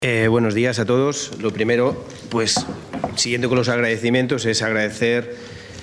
Buenos días a todos. Lo primero, pues, siguiendo con los agradecimientos, es agradecer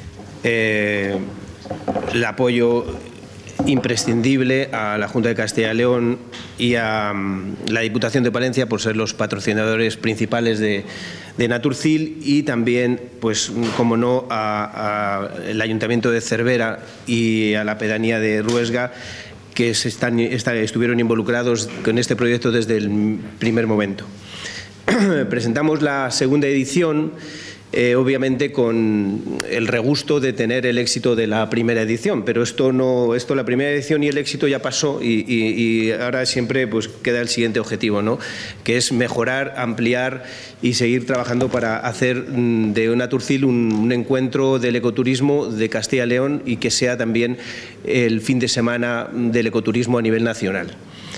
el apoyo imprescindible a la Junta de Castilla y León y a la Diputación de Palencia por ser los patrocinadores principales de Naturcil, y también, pues, como no, al Ayuntamiento de Cervera y a la pedanía de Ruesga, que estuvieron involucrados con este proyecto desde el primer momento. Presentamos la segunda edición, obviamente con el regusto de tener el éxito de la primera edición, pero la primera edición y el éxito ya pasó, y ahora siempre, pues, queda el siguiente objetivo, ¿no?, que es mejorar, ampliar y seguir trabajando para hacer de Naturcil un encuentro del ecoturismo de Castilla y León, y que sea también el fin de semana del ecoturismo a nivel nacional.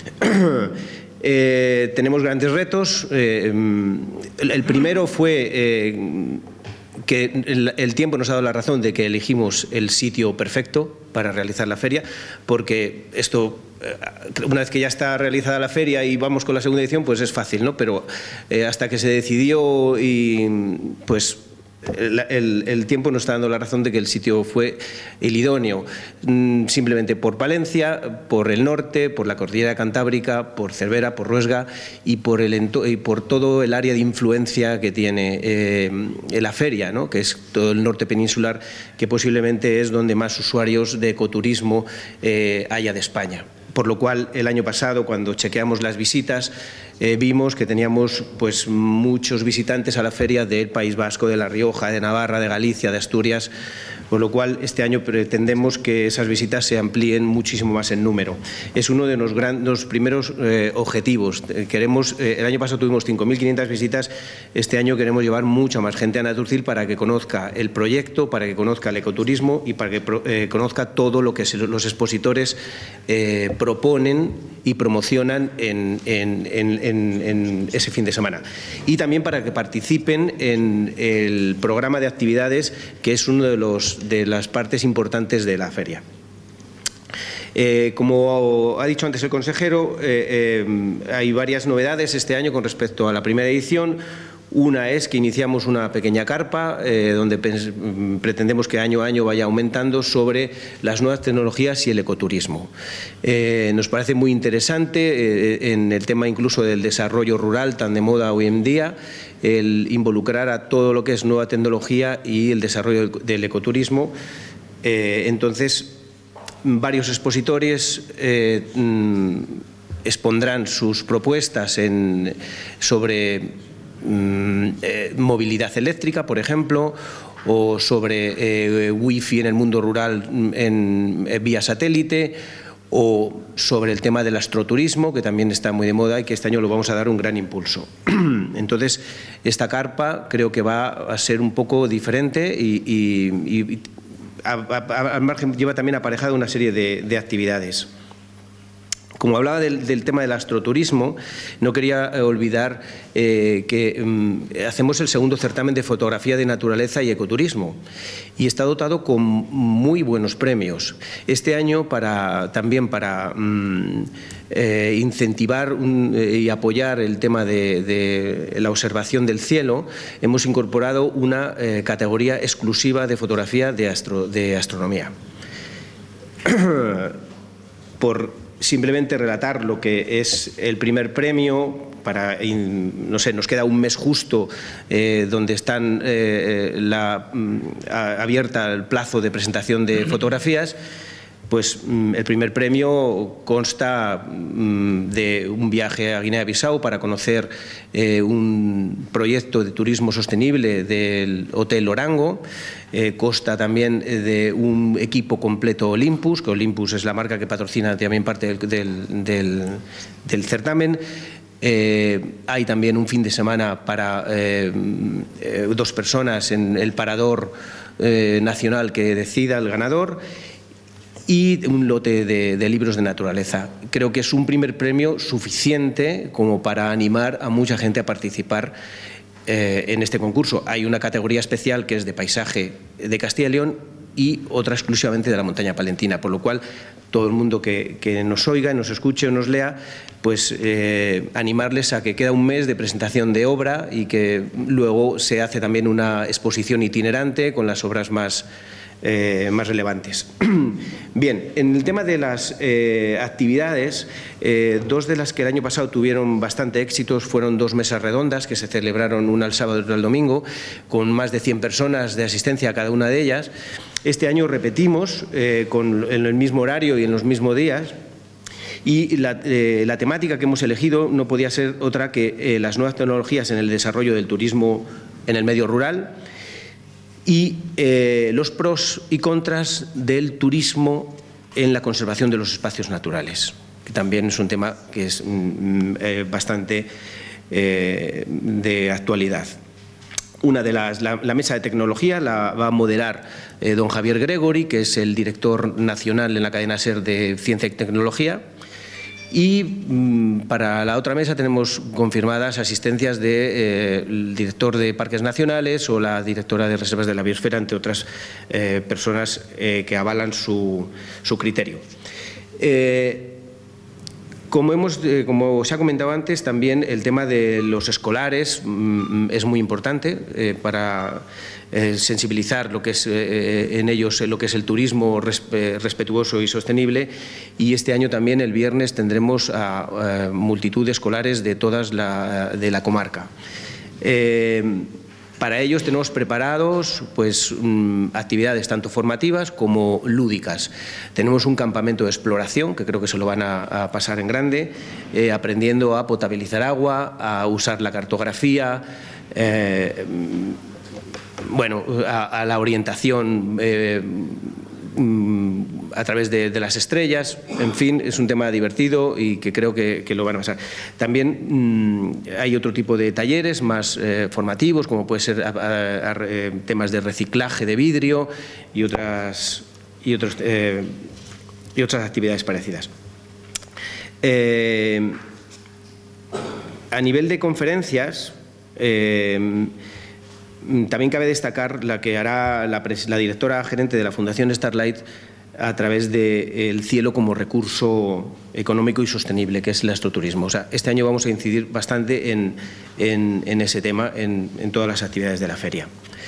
Tenemos grandes retos. El primero fue que el tiempo nos ha dado la razón de que elegimos el sitio perfecto para realizar la feria, porque esto, una vez que ya está realizada la feria y vamos con la segunda edición, pues es fácil, ¿no? Pero hasta que se decidió, y pues el tiempo nos está dando la razón de que el sitio fue el idóneo, simplemente por Palencia, por el norte, por la cordillera cantábrica, por Cervera, por Ruesga y por todo el área de influencia que tiene la feria, ¿no?, que es todo el norte peninsular, que posiblemente es donde más usuarios de ecoturismo haya de España. Por lo cual, el año pasado, cuando chequeamos las visitas, vimos que teníamos, pues, muchos visitantes a la feria del País Vasco, de La Rioja, de Navarra, de Galicia, de Asturias, por lo cual este año pretendemos que esas visitas se amplíen muchísimo más en número. Es uno de los primeros objetivos. El año pasado tuvimos 5.500 visitas, este año queremos llevar mucha más gente a Naturcil para que conozca el proyecto, para que conozca el ecoturismo y para que conozca todo lo que los expositores proponen y promocionan en ese fin de semana. Y también para que participen en el programa de actividades, que es uno de las partes importantes de la feria. Como ha dicho antes el consejero, hay varias novedades este año con respecto a la primera edición. Una es que iniciamos una pequeña carpa donde pretendemos que año a año vaya aumentando sobre las nuevas tecnologías y el ecoturismo. Nos parece muy interesante en el tema incluso del desarrollo rural, tan de moda hoy en día, el involucrar a todo lo que es nueva tecnología y el desarrollo del ecoturismo. Entonces, varios expositores expondrán sus propuestas sobre movilidad eléctrica, por ejemplo, o sobre wifi en el mundo rural vía satélite, o sobre el tema del astroturismo, que también está muy de moda y que este año lo vamos a dar un gran impulso. Entonces, esta carpa creo que va a ser un poco diferente y al margen lleva también aparejada una serie de actividades. Como hablaba del tema del astroturismo, no quería olvidar que hacemos el segundo certamen de fotografía de naturaleza y ecoturismo, y está dotado con muy buenos premios. Este año, también para incentivar y apoyar el tema de la observación del cielo, hemos incorporado una categoría exclusiva de fotografía de astronomía. Por simplemente relatar lo que es el primer premio, no sé, nos queda un mes justo donde están abierta el plazo de presentación de fotografías. Pues el primer premio consta de un viaje a Guinea-Bissau para conocer un proyecto de turismo sostenible del Hotel Orango. Consta también de un equipo completo Olympus, que Olympus es la marca que patrocina también parte del certamen. Hay también un fin de semana para 2 personas en el parador nacional que decida el ganador, y un lote de libros de naturaleza. Creo que es un primer premio suficiente como para animar a mucha gente a participar en este concurso. Hay una categoría especial que es de paisaje de Castilla y León, y otra exclusivamente de la montaña palentina, por lo cual todo el mundo que nos oiga, nos escuche o nos lea, pues animarles a que queda un mes de presentación de obra y que luego se hace también una exposición itinerante con las obras más relevantes. Bien, en el tema de las actividades, dos de las que el año pasado tuvieron bastante éxito fueron dos mesas redondas que se celebraron, una el sábado y otra el domingo, con más de 100 personas de asistencia a cada una de ellas. Este año repetimos en el mismo horario y en los mismos días. Y la temática que hemos elegido no podía ser otra que las nuevas tecnologías en el desarrollo del turismo en el medio rural y los pros y contras del turismo en la conservación de los espacios naturales, que también es un tema que es bastante de actualidad. La mesa de tecnología la va a moderar don Javier Gregory, que es el director nacional en la cadena SER de Ciencia y Tecnología. Y para la otra mesa tenemos confirmadas asistencias del director de Parques Nacionales o la directora de Reservas de la Biosfera, entre otras personas que avalan su criterio. Como se ha comentado antes, también el tema de los escolares es muy importante para sensibilizar lo que es, en ellos lo que es el turismo respetuoso y sostenible, y este año también el viernes tendremos a multitud de escolares de todas de la comarca. Para ellos tenemos preparados pues, actividades tanto formativas como lúdicas. Tenemos un campamento de exploración, que creo que se lo van a pasar en grande, aprendiendo a potabilizar agua, a usar la cartografía, bueno, a la orientación a través de las estrellas. En fin, es un tema divertido y que creo que lo van a pasar. También hay otro tipo de talleres más formativos, como puede ser temas de reciclaje de vidrio y otras actividades parecidas. A nivel de conferencias, también cabe destacar la que hará la directora gerente de la Fundación Starlight a través del cielo como recurso económico y sostenible, que es el astroturismo. O sea, este año vamos a incidir bastante en ese tema, en todas las actividades de la feria.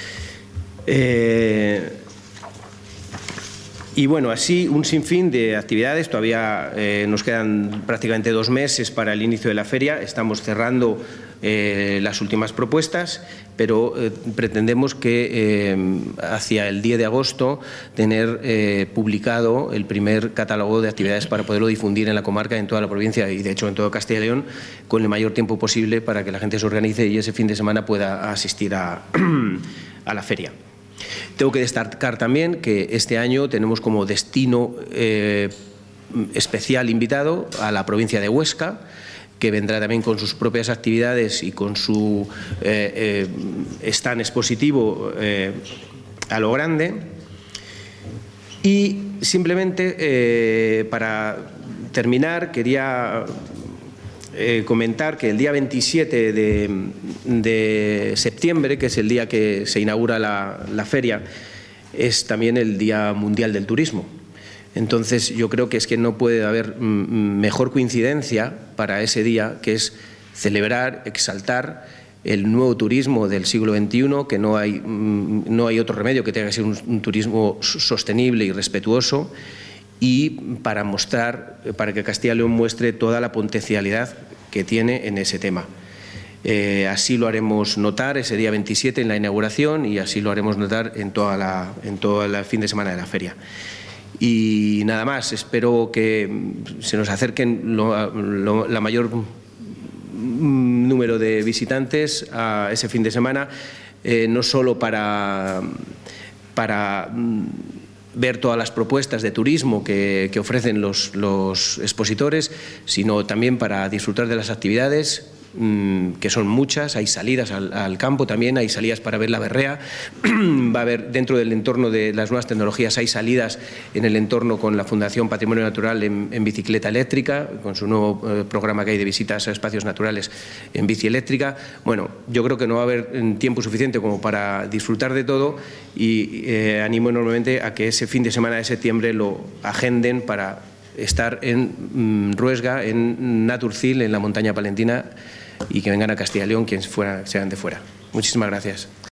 Y bueno, así un sinfín de actividades. Todavía nos quedan prácticamente 2 meses para el inicio de la feria. Estamos cerrando las últimas propuestas, pero pretendemos que hacia el 10 de agosto tener publicado el primer catálogo de actividades para poderlo difundir en la comarca, en toda la provincia y de hecho en todo Castilla y León, con el mayor tiempo posible para que la gente se organice y ese fin de semana pueda asistir a la feria. Tengo que destacar también que este año tenemos como destino especial invitado a la provincia de Huesca, que vendrá también con sus propias actividades y con su stand expositivo a lo grande. Y simplemente para terminar quería comentar que el día 27 de septiembre, que es el día que se inaugura la feria, es también el Día Mundial del Turismo. Entonces yo creo que es que no puede haber mejor coincidencia para ese día, que es celebrar, exaltar el nuevo turismo del siglo XXI, que no hay otro remedio que tenga que ser un turismo sostenible y respetuoso, y para que Castilla y León muestre toda la potencialidad que tiene en ese tema. Así lo haremos notar ese día 27 en la inauguración y así lo haremos notar en todo el fin de semana de la feria. Y nada más, espero que se nos acerquen la mayor número de visitantes a ese fin de semana, no solo para ver todas las propuestas de turismo que ofrecen los expositores, sino también para disfrutar de las actividades que son muchas, hay salidas al campo también, hay salidas para ver la berrea, va a haber dentro del entorno de las nuevas tecnologías, hay salidas en el entorno con la Fundación Patrimonio Natural en bicicleta eléctrica, con su nuevo programa que hay de visitas a espacios naturales en bici eléctrica. Bueno, yo creo que no va a haber tiempo suficiente como para disfrutar de todo y animo enormemente a que ese fin de semana de septiembre lo agenden para estar en Ruesga, en Naturcil, en la montaña palentina, y que vengan a Castilla y León quienes sean de fuera. Muchísimas gracias.